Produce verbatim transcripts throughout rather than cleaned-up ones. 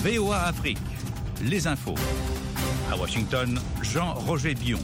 V O A Afrique, les infos. À Washington, Jean-Roger Bion.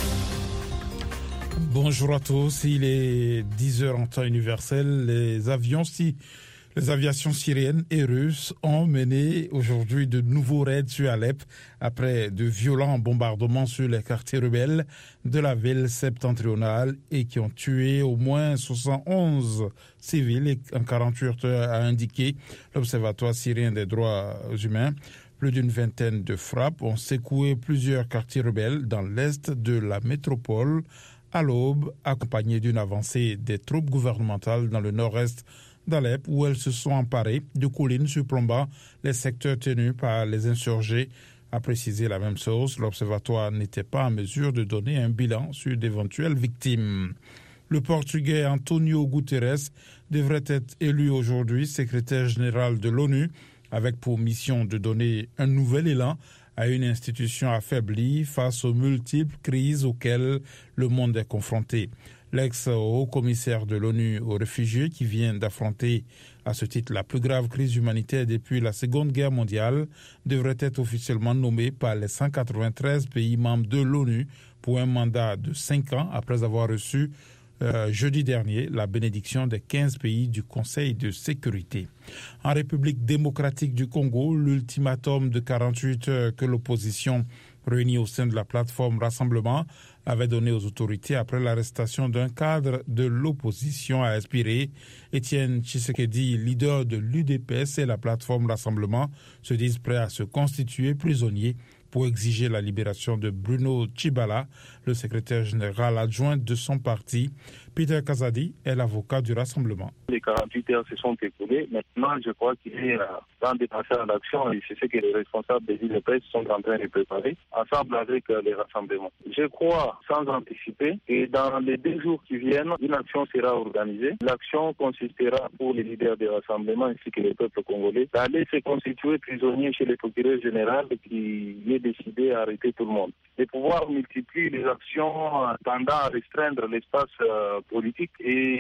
Bonjour à tous, il est dix heures en temps universel. Les avions, si, les aviations syriennes et russes ont mené aujourd'hui de nouveaux raids sur Alep après de violents bombardements sur les quartiers rebelles de la ville septentrionale et qui ont tué au moins soixante et onze civils en quarante-huit heures, a indiqué l'Observatoire syrien des droits humains. Plus d'une vingtaine de frappes ont secoué plusieurs quartiers rebelles dans l'est de la métropole à l'aube, accompagnées d'une avancée des troupes gouvernementales dans le nord-est d'Alep, où elles se sont emparées de collines surplombant les secteurs tenus par les insurgés. A précisé la même source, l'Observatoire n'était pas en mesure de donner un bilan sur d'éventuelles victimes. Le Portugais António Guterres devrait être élu aujourd'hui secrétaire général de l'ONU, avec pour mission de donner un nouvel élan à une institution affaiblie face aux multiples crises auxquelles le monde est confronté. L'ex-haut-commissaire de l'ONU aux réfugiés, qui vient d'affronter à ce titre la plus grave crise humanitaire depuis la Seconde Guerre mondiale, devrait être officiellement nommé par les cent quatre-vingt-treize pays membres de l'ONU pour un mandat de cinq ans après avoir reçu Euh, jeudi dernier, la bénédiction des quinze pays du Conseil de sécurité. En République démocratique du Congo, l'ultimatum de quarante-huit heures que l'opposition réunie au sein de la plateforme Rassemblement avait donné aux autorités après l'arrestation d'un cadre de l'opposition a expiré. Étienne Tshisekedi, leader de l'U D P S et la plateforme Rassemblement, se disent prêts à se constituer prisonniers pour exiger la libération de Bruno Tshibala, le secrétaire général adjoint de son parti. Peter Kazadi est l'avocat du Rassemblement. Les quarante-huit heures se sont écoulées. Maintenant, je crois qu'il est temps de passer à l'action et c'est ce que les responsables des villes de presse sont en train de préparer, ensemble avec les rassemblements. Je crois, sans anticiper, que dans les deux jours qui viennent, une action sera organisée. L'action consistera pour les leaders des rassemblements ainsi que les peuples congolais d'aller se constituer prisonniers chez le procureur général qui est décidé à arrêter tout le monde. De pouvoir multiplier les actions tendant à restreindre l'espace euh, politique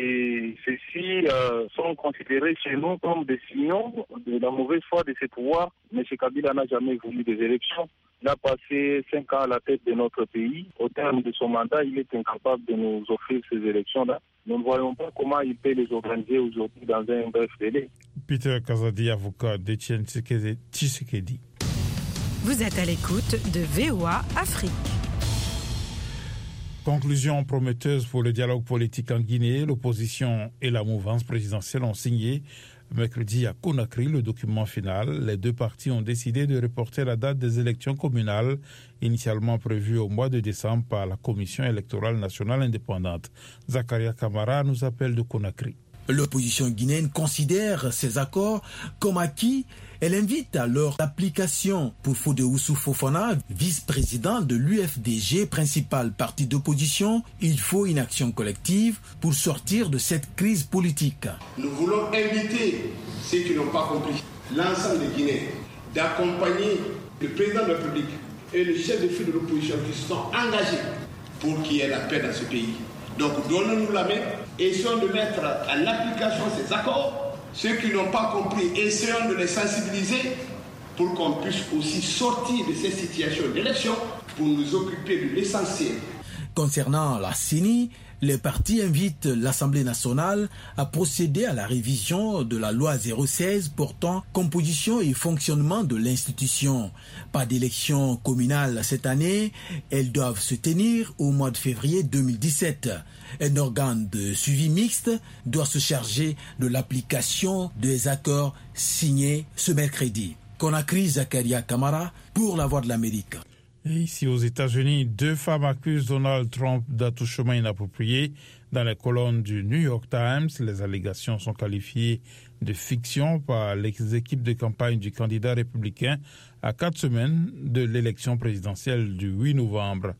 et ceci euh, sont considérés chez nous comme des signaux de la mauvaise foi de ce pouvoir. M. Kabila n'a jamais voulu des élections. Il a passé cinq ans à la tête de notre pays. Au terme de son mandat, il est incapable de nous offrir ces élections-là. Nous ne voyons pas comment il peut les organiser aujourd'hui dans un bref délai. Peter Kazadi, avocat d'Étienne Tshisekedi. Vous êtes à l'écoute de V O A Afrique. Conclusion prometteuse pour le dialogue politique en Guinée. L'opposition et la mouvance présidentielle ont signé mercredi à Conakry le document final. Les deux partis ont décidé de reporter la date des élections communales, initialement prévue au mois de décembre par la Commission électorale nationale indépendante. Zakaria Kamara nous appelle de Conakry. L'opposition guinéenne considère ces accords comme acquis. Elle invite à leur application. Pour Fodéoussou Fofana, vice-président de l'U F D G, principal parti d'opposition, il faut une action collective pour sortir de cette crise politique. Nous voulons inviter ceux qui n'ont pas compris, l'ensemble des Guinéens, d'accompagner le président de la République et le chef de file de l'opposition qui se sont engagés pour qu'il y ait la paix dans ce pays. Donc donnons-nous la main, essayons de mettre à l'application ces accords. Ceux qui n'ont pas compris, essayons de les sensibiliser pour qu'on puisse aussi sortir de ces situations d'élection pour nous occuper de l'essentiel. Concernant la C E N I, les partis invitent l'Assemblée nationale à procéder à la révision de la loi zéro seize portant composition et fonctionnement de l'institution. Pas d'élection communale cette année, elles doivent se tenir au mois de février deux mille dix-sept. Un organe de suivi mixte doit se charger de l'application des accords signés ce mercredi. Conakry, Zakaria Kamara pour la Voix de l'Amérique. Et ici aux États-Unis, deux femmes accusent Donald Trump d'attouchement inapproprié dans les colonnes du New York Times. Les allégations sont qualifiées de fiction par les équipes de campagne du candidat républicain à quatre semaines de l'élection présidentielle du huit novembre.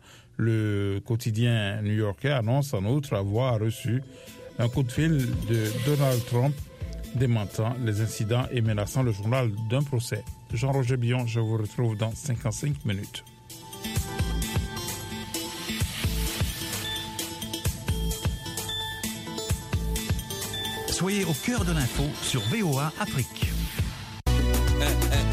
Le quotidien new-yorkais annonce en outre avoir reçu un coup de fil de Donald Trump démentant les incidents et menaçant le journal d'un procès. Jean-Roger Bion, je vous retrouve dans cinquante-cinq minutes. Soyez au cœur de l'info sur V O A Afrique.